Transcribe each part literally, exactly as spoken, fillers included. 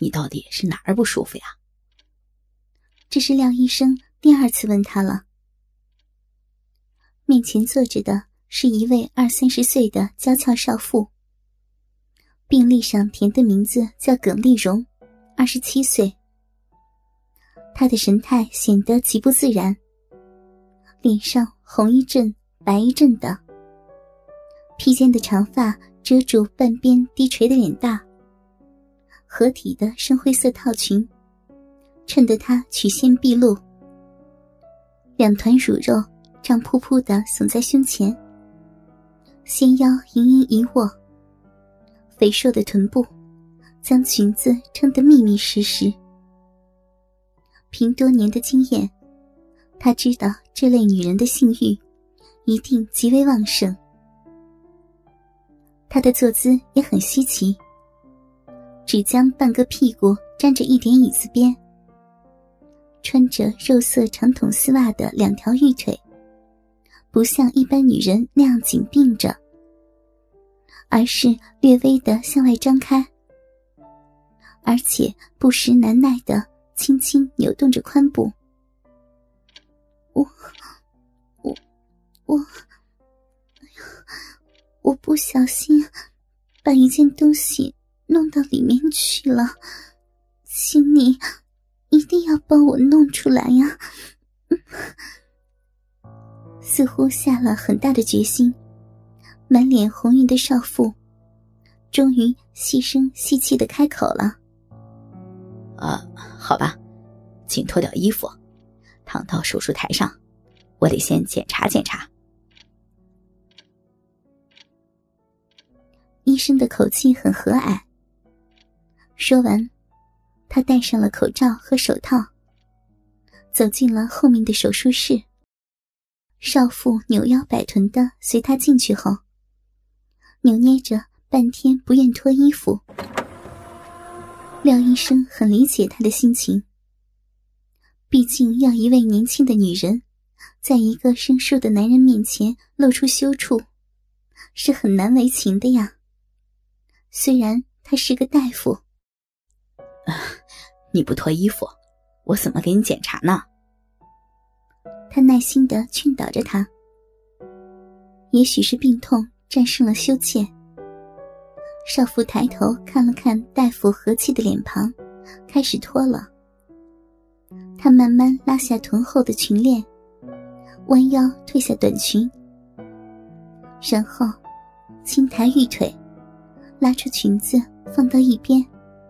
你到底是哪儿不舒服呀？ 这是廖医生第二次问他了。面前坐着的是一位二三十岁的娇俏少妇，病历上填的名字叫耿丽蓉，二十七岁。她的神态显得极不自然，脸上红一阵白一阵的，披肩的长发遮住半边低垂的脸蛋，合体的深灰色套裙衬得她曲线毕露，两团乳肉胀扑扑地耸在胸前，纤腰盈盈一握，肥硕的臀部将裙子撑得密密实实。凭多年的经验，他知道这类女人的性欲一定极为旺盛。她的坐姿也很稀奇，只将半个屁股沾着一点椅子边，穿着肉色长筒丝袜的两条玉腿不像一般女人那样紧并着，而是略微地向外张开，而且不时难耐地轻轻扭动着髋部。我我我我不小心把一件东西弄到里面去了，请你一定要帮我弄出来呀。似乎下了很大的决心，满脸红晕的少妇终于细声细气地开口了。 呃，好吧，请脱掉衣服，躺到手术台上，我得先检查检查。 医生的口气很和蔼。说完，他戴上了口罩和手套，走进了后面的手术室。少妇扭腰摆臀的随他进去后，扭捏着半天不愿脱衣服。廖医生很理解她的心情，毕竟要一位年轻的女人在一个生疏的男人面前露出羞处，是很难为情的呀。虽然他是个大夫。 呃、你不脱衣服，我怎么给你检查呢？ 他耐心地劝导着他。也许是病痛战胜了羞怯，少妇抬头看了看大夫和气的脸庞，开始脱了。她慢慢拉下臀后的裙链，弯腰褪下短裙，然后轻抬玉腿，拉出裙子放到一边。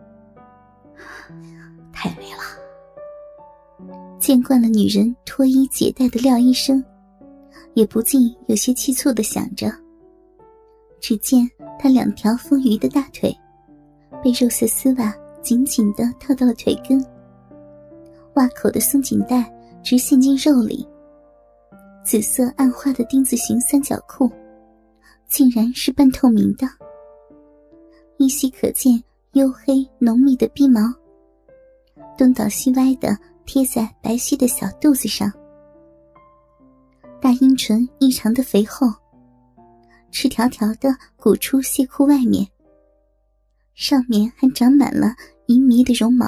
太美了。 见惯了女人脱衣解带的廖医生也不禁有些气促地想着。只见他两条丰腴的大腿被肉色丝袜紧紧地套到了腿根，袜口的松紧带直陷进肉里，紫色暗花的丁字形三角裤竟然是半透明的，依稀可见黝黑浓密的逼毛东倒西歪地贴在白皙的小肚子上，大阴唇异常的肥厚，赤条条地鼓出亵裤外面，上面还长满了淫迷的绒毛。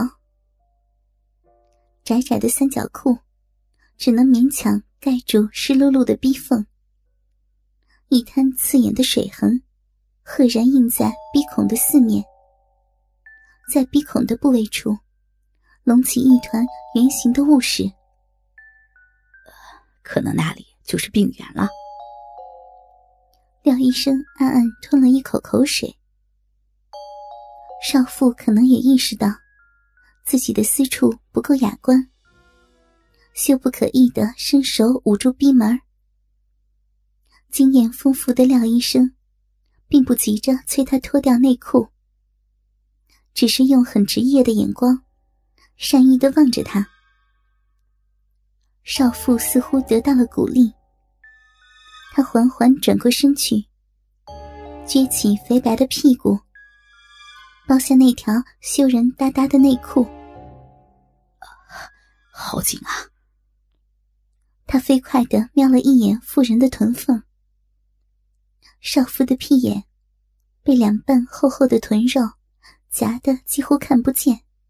窄窄的三角裤只能勉强盖住湿漉漉的逼缝，一滩刺眼的水痕赫然印在鼻孔的四面，在鼻孔的部位处隆起一团圆形的物实， 可能那里就是病源了。 廖医生暗暗吞了一口口水。少妇可能也意识到自己的私处不够雅观，羞不可抑地伸手捂住逼门。经验丰富的廖医生并不急着催她脱掉内裤，只是用很职业的眼光善意地望着她。少妇似乎得到了鼓励，她缓缓转过身去，撅起肥白的屁股，剥下那条羞人哒哒的内裤。 好紧啊！ 她飞快地瞄了一眼妇人的臀缝，少妇的屁眼被两瓣厚厚的臀肉夹得几乎看不见，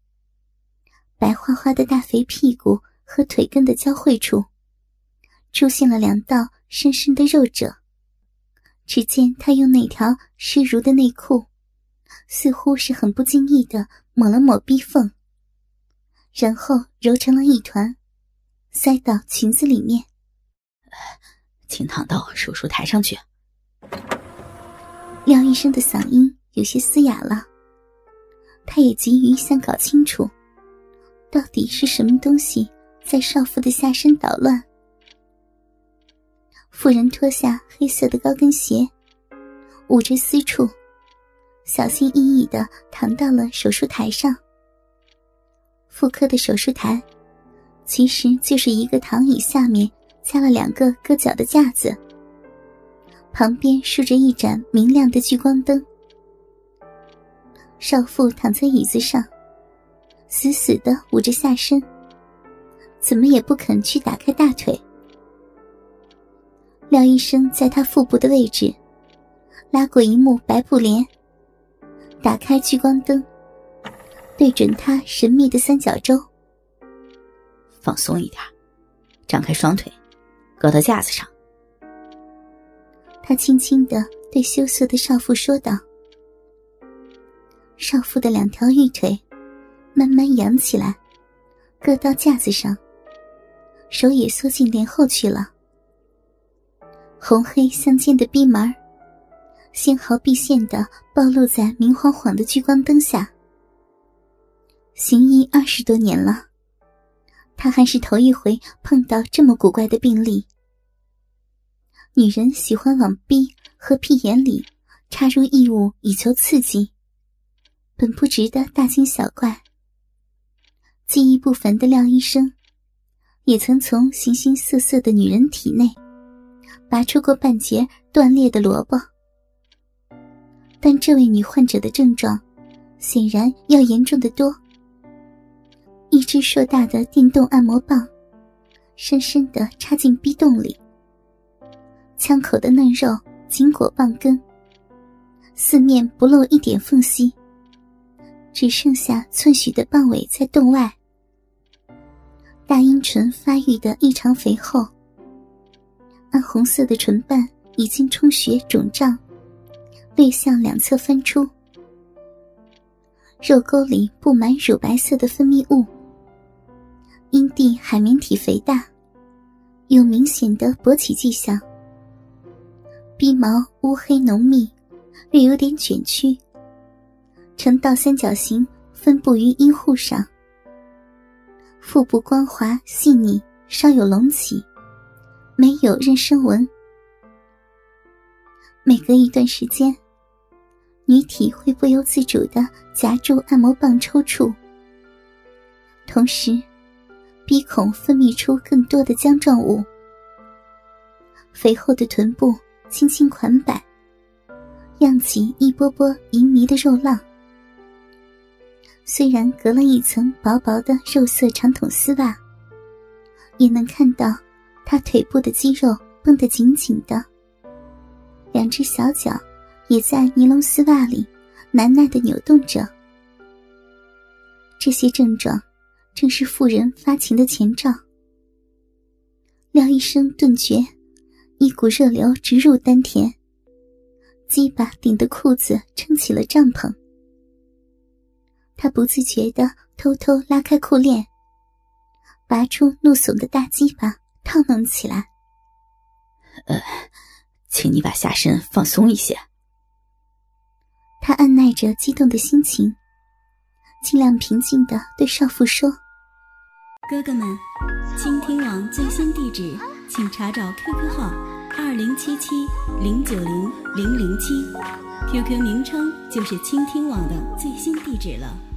白花花的大肥屁股和腿根的交汇处出现了两道深深的肉褶。只见他用那条湿如的内裤似乎是很不经意地抹了抹逼缝，然后揉成了一团塞到裙子里面。 请躺到手术台上去。 廖医生的嗓音有些嘶哑了，他也急于想搞清楚到底是什么东西在少妇的下身捣乱。妇人脱下黑色的高跟鞋，捂着私处，小心翼翼地躺到了手术台上。妇科的手术台其实就是一个躺椅，下面加了两个搁脚的架子，旁边竖着一盏明亮的聚光灯。少妇躺在椅子上，死死地捂着下身，怎么也不肯去打开大腿。廖医生在她腹部的位置拉过一幕白布帘，打开聚光灯，对准她神秘的三角洲。 放松一点，张开双腿，搁到架子上。 他轻轻地对羞涩的少妇说道。少妇的两条玉腿慢慢扬起来，搁到架子上，手也缩进帘后去了。红黑相间的逼门纤毫毕现地暴露在明晃晃的聚光灯下。行医二十多年了，他还是头一回碰到这么古怪的病例。女人喜欢往逼和屁眼里插入异物以求刺激，本不值得大惊小怪。记忆不凡的廖医生也曾从形形色色的女人体内拔出过半截断裂的萝卜，但这位女患者的症状显然要严重得多。一只硕大的电动按摩棒深深地插进逼洞里，枪口的嫩肉紧裹棒根，四面不露一点缝隙，只剩下寸许的棒尾在洞外。大阴唇发育得异常肥厚，暗红色的唇瓣已经充血肿胀，略向两侧翻出，肉沟里布满乳白色的分泌物。阴蒂海绵体肥大，有明显的勃起迹象。逼毛乌黑浓密，略有点卷曲，呈倒三角形分布于阴户上。腹部光滑细腻，稍有隆起，没有妊娠纹。每隔一段时间，女体会不由自主地夹住按摩棒抽搐，同时鼻孔分泌出更多的浆状物。肥厚的臀部轻轻款摆，漾起一波波淫迷的肉浪。虽然隔了一层薄薄的肉色长筒丝袜，也能看到她腿部的肌肉绷得紧紧的，两只小脚也在尼龙丝袜里难耐地扭动着。这些症状正是妇人发情的前兆。廖医生顿觉一股热流直入丹田，鸡巴顶的裤子撑起了帐篷。他不自觉地偷偷拉开裤链，拔出怒耸的大鸡巴套弄起来。 呃，请你把下身放松一些。 他按耐着激动的心情，尽量平静地对少妇说： 哥哥们，倾听网最新地址请查找 Q Q 号二零七七零九零零零七 ，Q Q 名称就是倾听网的最新地址了。